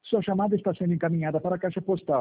Sua chamada está sendo encaminhada para a caixa postal